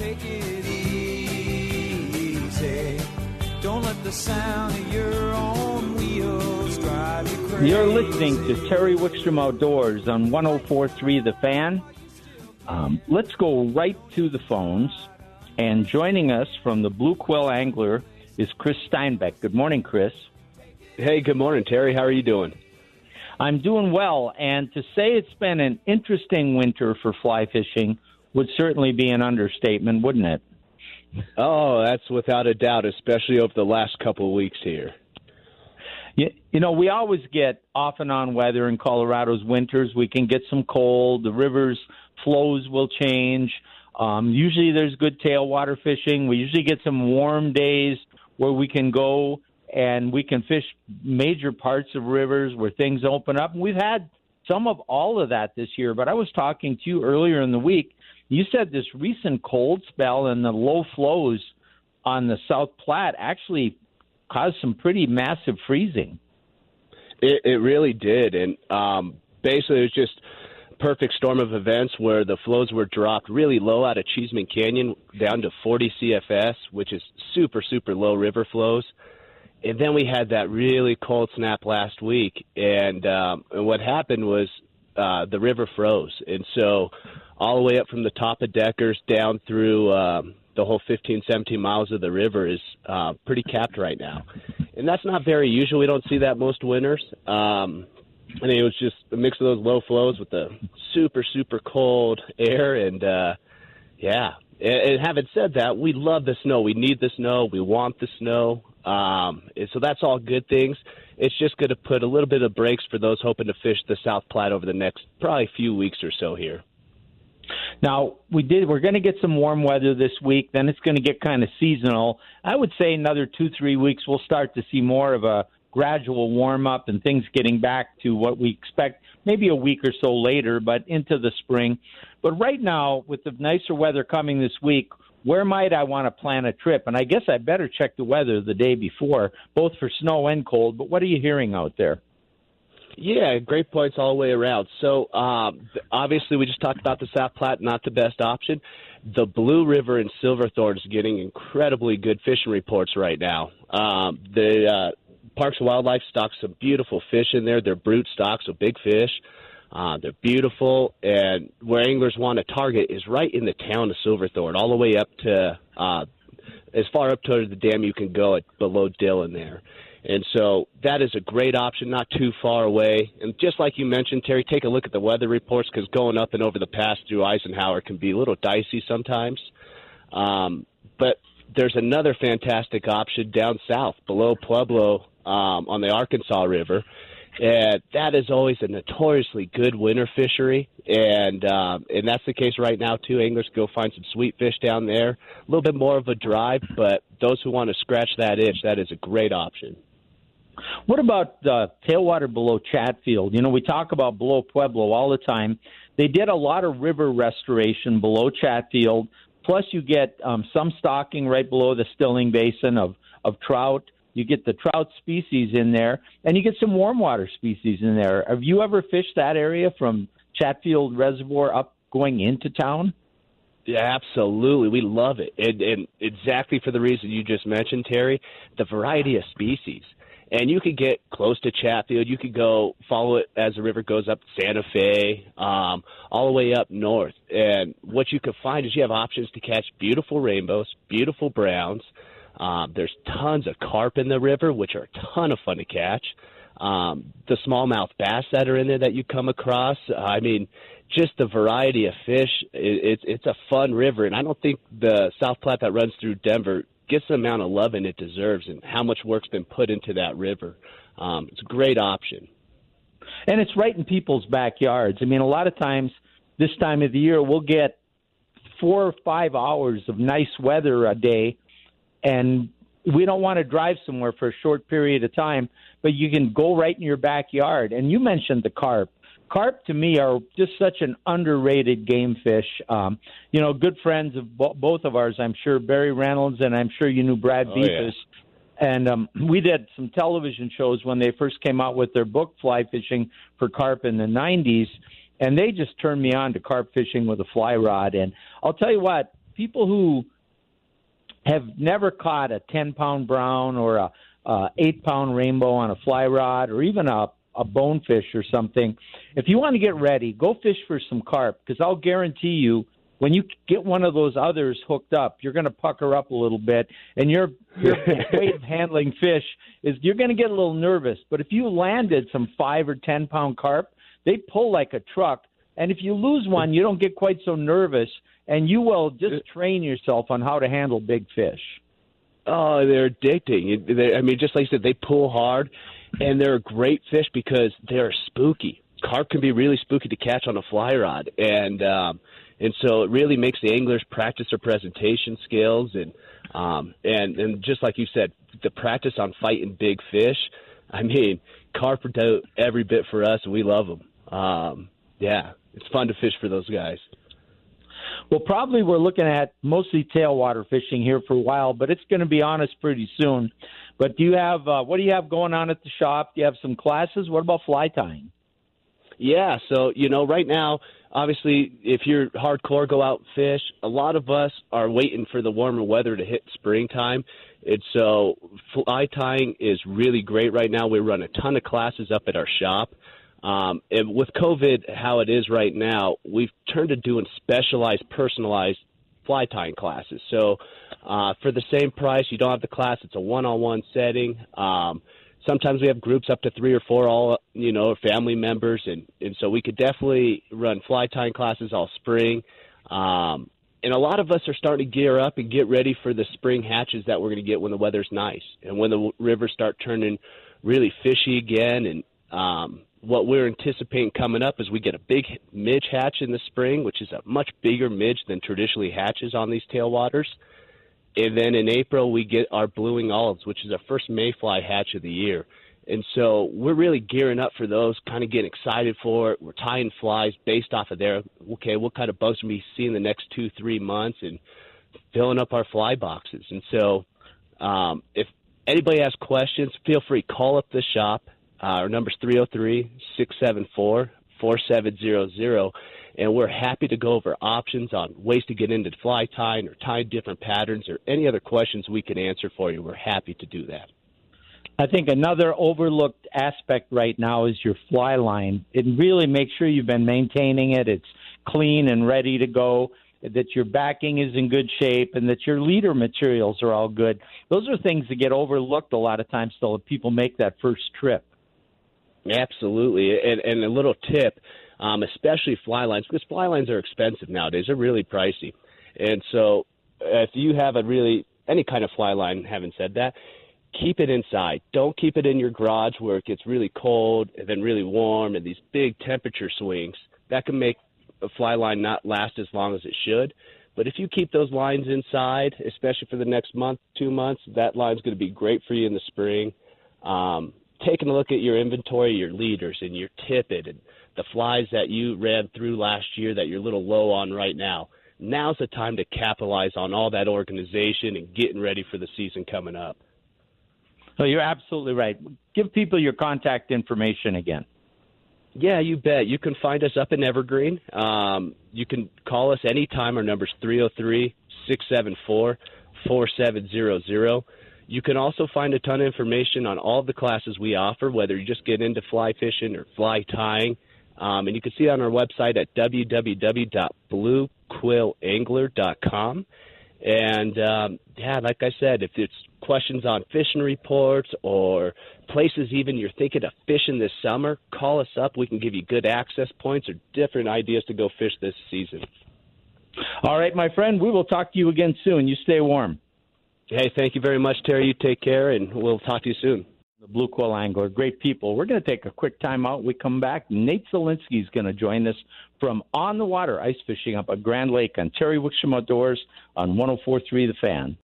take it easy. Don't let the sound of your own wheels drive you crazy. You're listening to Terry Wickstrom Outdoors on 104.3 The Fan. Let's go right to the phones. And joining us from the Blue Quill Angler is Chris Steinbeck. Good morning, Chris. Hey, good morning, Terry. How are you doing? I'm doing well. And to say it's been an interesting winter for fly fishing would certainly be an understatement, wouldn't it? Oh, that's without a doubt, especially over the last couple of weeks here. You know, we always get off and on weather in Colorado's winters. We can get some cold. The river's flows will change. Usually there's good tailwater fishing. We usually get some warm days where we can go and we can fish major parts of rivers where things open up. And we've had some of all of that this year. But I was talking to you earlier in the week. You said this recent cold spell and the low flows on the South Platte actually caused some pretty massive freezing. It really did. And basically it was just perfect storm of events where the flows were dropped really low out of Cheeseman Canyon down to 40 CFS, which is super, super low river flows. And then we had that really cold snap last week. And what happened was the river froze. And so all the way up from the top of Deckers down through the whole 15, 17 miles of the river is pretty capped right now. And that's not very usual. We don't see that most winters. I mean, it was just a mix of those low flows with the super, super cold air. And, yeah, and having said that, we love the snow. We need the snow. We want the snow. And so that's all good things. It's just going to put a little bit of brakes for those hoping to fish the South Platte over the next probably few weeks or so here. Now, we're going to get some warm weather this week. Then it's going to get kind of seasonal. I would say another 2-3 weeks we'll start to see more of a gradual warm-up and things getting back to what we expect maybe a week or so later, but into the spring. But right now, with the nicer weather coming this week, where might I want to plan a trip? And I guess I better check the weather the day before, both for snow and cold. But what are you hearing out there? Yeah, great points all the way around. So obviously we just talked about the South Platte, not the best option. The Blue River and Silverthorne is getting incredibly good fishing reports right now. The Parks and Wildlife stocks some beautiful fish in there. They're brute stock, so big fish. They're beautiful. And where anglers want to target is right in the town of Silverthorne, all the way up to as far up to the dam you can go at below Dillon there. And so that is a great option, not too far away. And just like you mentioned, Terry, take a look at the weather reports because going up and over the pass through Eisenhower can be a little dicey sometimes. But there's another fantastic option down south below Pueblo on the Arkansas River. And that is always a notoriously good winter fishery. And that's the case right now, too. Anglers go find some sweet fish down there. A little bit more of a drive, but those who want to scratch that itch, that is a great option. What about tailwater below Chatfield? You know, we talk about below Pueblo all the time. They did a lot of river restoration below Chatfield. Plus, you get some stocking right below the Stilling Basin of trout. You get the trout species in there, and you get some warm water species in there. Have you ever fished that area from Chatfield Reservoir up going into town? Yeah, absolutely. We love it. And exactly for the reason you just mentioned, Terry, the variety of species. And you could get close to Chatfield. You could go follow it as the river goes up Santa Fe, all the way up north. And what you could find is you have options to catch beautiful rainbows, beautiful browns. There's tons of carp in the river, which are a ton of fun to catch. The smallmouth bass that are in there that you come across. I mean, just the variety of fish. It's a fun river. And I don't think the South Platte that runs through Denver gets the amount of loving it deserves and how much work's been put into that river. It's a great option. And it's right in people's backyards. I mean, a lot of times this time of the year we'll get 4 or 5 hours of nice weather a day, and we don't want to drive somewhere for a short period of time, but you can go right in your backyard. And you mentioned the carp. Carp, to me, are just such an underrated game fish. You know, good friends of both of ours, I'm sure, Barry Reynolds, and I'm sure you knew Brad Beefus. Yeah. And we did some television shows when they first came out with their book, Fly Fishing for Carp, in the 90s, and they just turned me on to carp fishing with a fly rod. And I'll tell you what, people who have never caught a 10-pound brown or a 8-pound rainbow on a fly rod or even a bonefish or something, if you want to get ready, go fish for some carp, because I'll guarantee you when you get one of those others hooked up, you're going to pucker up a little bit, and your way of handling fish is you're going to get a little nervous. But if you landed some 5 or 10-pound carp, they pull like a truck, and if you lose one, you don't get quite so nervous, and you will just train yourself on how to handle big fish. Oh, they're addicting. I mean, just like you said, they pull hard, and they're a great fish because they're spooky. Carp can be really spooky to catch on a fly rod, and so it really makes the anglers practice their presentation skills, and just like you said, the practice on fighting big fish. I mean, carp do every bit for us, and we love them. Yeah, it's fun to fish for those guys. Well, probably we're looking at mostly tailwater fishing here for a while, but it's going to be on us pretty soon. But do you have what do you have going on at the shop? Do you have some classes? What about fly tying? Yeah, so, right now, obviously, if you're hardcore, go out and fish. A lot of us are waiting for the warmer weather to hit springtime. And so fly tying is really great right now. We run a ton of classes up at our shop. And with COVID, how it is right now, we've turned to doing specialized, personalized fly tying classes. So for the same price, you don't have the class. It's a one-on-one setting. Sometimes we have groups up to 3 or 4, all family members, and so we could definitely run fly tying classes all spring. And a lot of us are starting to gear up and get ready for the spring hatches that we're going to get when the weather's nice and when the rivers start turning really fishy again. And what we're anticipating coming up is we get a big midge hatch in the spring, which is a much bigger midge than traditionally hatches on these tailwaters. And then in April, we get our blueing olives, which is our first mayfly hatch of the year. And so we're really gearing up for those, kind of getting excited for it. We're tying flies based off of there. Okay, what kind of bugs will we see in the next 2-3 months, and filling up our fly boxes. And so if anybody has questions, feel free to call up the shop. Our number's 303-674-4700. And we're happy to go over options on ways to get into fly tying or tying different patterns or any other questions we can answer for you. We're happy to do that. I think another overlooked aspect right now is your fly line. And really make sure you've been maintaining it. It's clean and ready to go, that your backing is in good shape, and that your leader materials are all good. Those are things that get overlooked a lot of times till people make that first trip. Absolutely. And a little tip, especially fly lines, because fly lines are expensive nowadays. They're really pricey. And so if you have any kind of fly line, having said that, keep it inside. Don't keep it in your garage where it gets really cold and then really warm and these big temperature swings. That can make a fly line not last as long as it should. But if you keep those lines inside, especially for the next month, 2 months, that line's going to be great for you in the spring. Taking a look at your inventory, your leaders, and your tippet, and the flies that you ran through last year that you're a little low on right now. Now's the time to capitalize on all that organization and getting ready for the season coming up. So you're absolutely right. Give people your contact information again. Yeah, you bet. You can find us up in Evergreen. You can call us anytime. Our number's 303-674-4700. You can also find a ton of information on all of the classes we offer, whether you just get into fly fishing or fly tying. And you can see it on our website at www.bluequillangler.com. And, like I said, if it's questions on fishing reports or places even you're thinking of fishing this summer, call us up. We can give you good access points or different ideas to go fish this season. All right, my friend, we will talk to you again soon. You stay warm. Hey, thank you very much, Terry. You take care, and we'll talk to you soon. The Blue Quill Angler, great people. We're going to take a quick time out. We come back. Nate Zielinski is going to join us from On the Water Ice Fishing up at Grand Lake on Terry Wickstrom Outdoors on 104.3 The Fan.